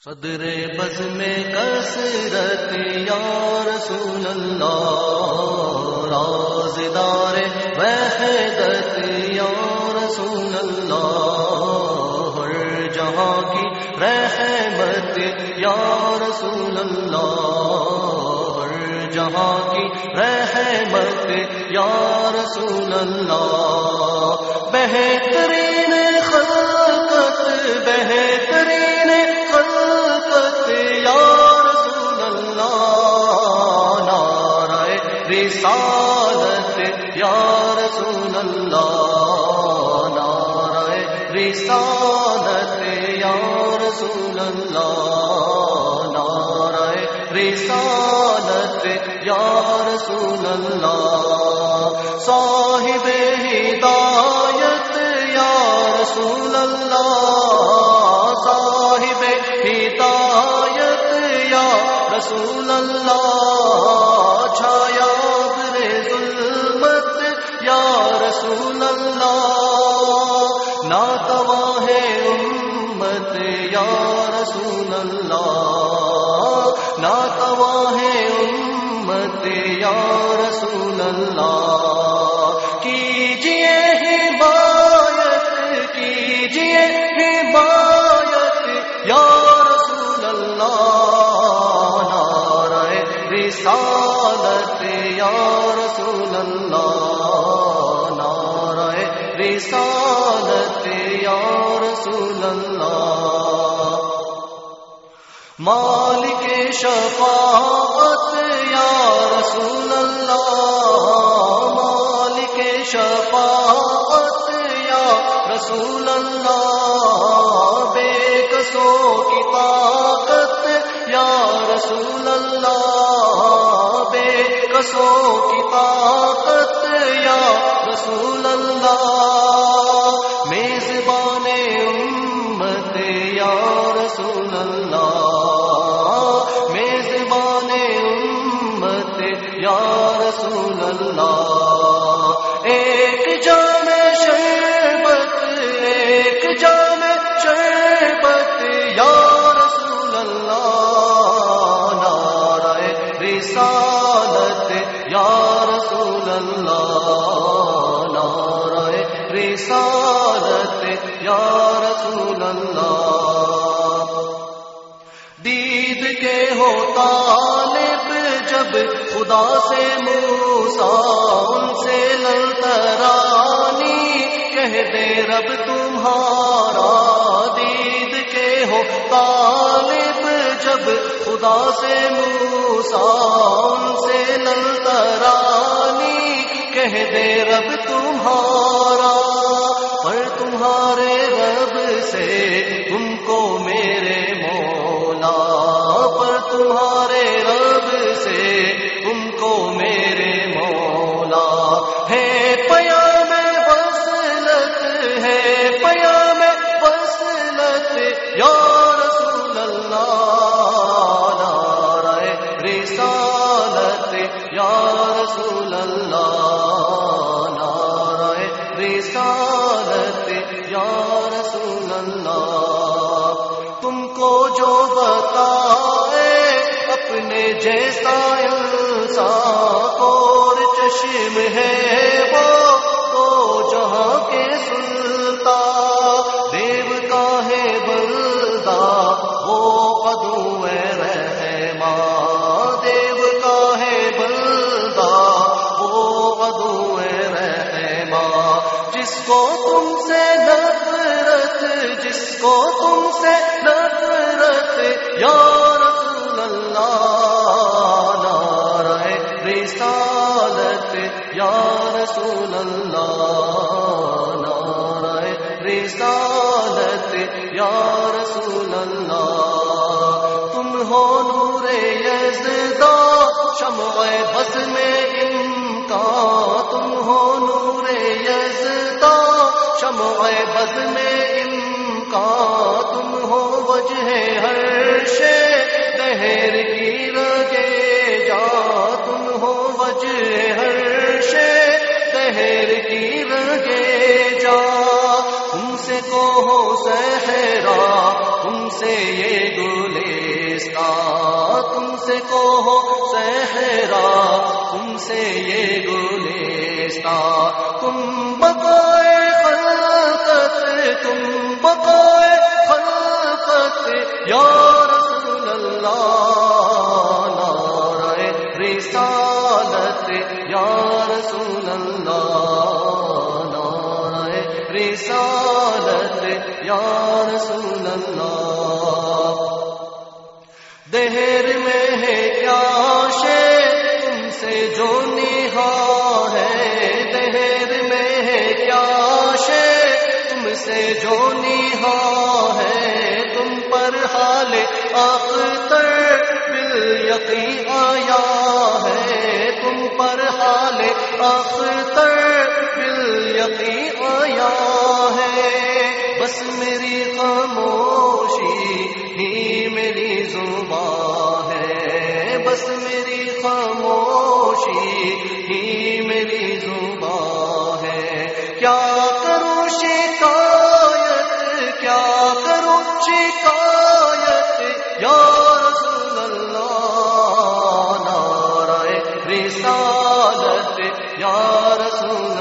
صدر بز میں کثرت یا رسول اللہ، رازدار وحدت یا رسول اللہ، ہر جہاں کی رحمت یا رسول اللہ، ہر جہاں کی رحمت یا رسول اللہ، بہترین خلقت بہترین خلقت یا رسول اللہ، نعرہ رسالت یا رسول اللہ، نعرہ رسالت یا رسول اللہ، نعرہ رسالت یا رسول اللہ، صاحب ہدایت یا رسول اللہ، صاحب ہدایت یا رسول اللہ، چھایا برے ظلمت یا رسول اللہ، ناتواہ امت یا رسول اللہ، ناتواہ امت یا رسول اللہ، کیجئے ہدایت کیجئے ہدایت یا رسول اللہ، نعرہ رسالت یا رسول اللہ، نعرہ رسالت یا رسول اللہ، مالک شفاعت یا رسول اللہ، مالک شفاعت یا رسول اللہ، بے کسوں کی طاقت یا رسول اللہ، بے کسوں کی طاقت یا رسول اللہ، میزبان امت یا رسول اللہ، میزبان امت یا رسول اللہ، ایک جام شربت ایک جام شربت یا رسول اللہ، نعرہ رسالت یا رسول اللہ، نعرہ رسالت یا رسول اللہ، دید کے ہو طالب جب خدا سے موسیٰ ان سے للترانی، کہہ دے رب تمہارا، دید کے ہو طالب جب خدا سے موسیٰ ان سے للترانی، کہہ دے رب تمہارا، پر تمہارے رب سے تم کو میرے مولا، پر تمہارے رب سے تم کو میرے مولا، ہے پیام وصلت ہے پیام وصلت یا رسول اللہ، نعرہ رسالت یا رسول اللہ، نعرہ رسالت یا رسول اللہ، تم کو جو بتائے اپنے جیسا انسان، اور چشم ہے وہ دو جہاں کے سلطان، دیو کا ہے بلدہ وہ عدو رحمان، دیو کا ہے بلدہ وہ عدو رحمان، جس کو تم سے نفرت جس کو تم سے نفرت یا رسول اللہ، نعرہ رسالت یا رسول اللہ، نعرہ رسالت یا رسول اللہ، تم ہو نور یزداں شمع بز میں امکان، تم ہو نور یزداں شمع بز میں امکان، تم ہو وجہ ہر شے دہر کی رگے جا، تم ہو وجہ ہر شے دہر کی رگے جا، تم سے کو ہو صحرا تم سے یہ گل سے کو ہو صحرا، تم سے یہ گلستان، تم بقائے خلقت، تم بقائے خلقت یا رسول اللہ، نعرہ رسالت یا رسول اللہ، نعرہ رسالت یا رسول اللہ۔ دہر میں ہے کیا شے تم سے جو نہا ہے، دہر میں ہے کیا شے تم سے جو نہا ہے، تم پر حال اختر بالیقین آیا ہے، تم پر حال اختر بالیقین آیا ہے۔ بس میری خاموشی ہی میری زبان ہے، بس میری خاموشی ہی میری زبان ہے۔ کیا کروں شکایت، کیا کروں شکایت یا رسول اللہ، نعرہ رسالت یا رسول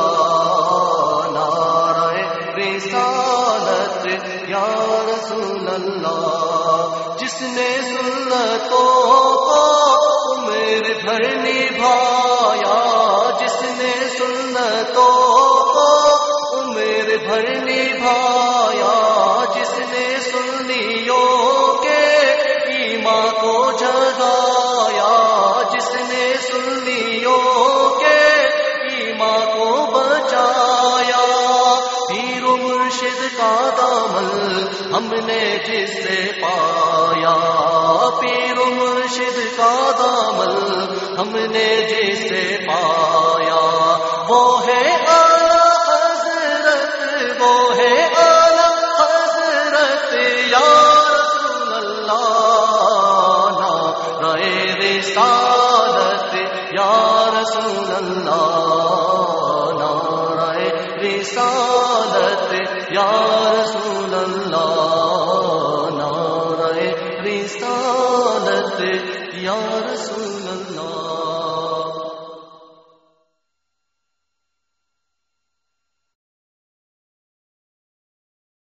اللہ، نعرہ رسالت یا رسول اللہ۔ جس نے سنتوں کو عمر بھر نبھایا، جس نے سنتوں کو عمر بھر نبھایا، جس نے سنیوں کے ایمان کو جگایا، جس نے سنیوں کے ایمان کو بچایا، پیر و مرشد کا دامن ہم نے جس سے پایا، پیر و مرشد کا دامن ہم نے جس سے پایا، وہ ہے اعلیٰ حضرت، وہ ہے اعلیٰ حضرت یا رسول اللہ، نعرہ رسالت یا رسول اللہ، نعرہ رسالت یا رسول اللہ، نعرہ رسالت یا رسول اللہ۔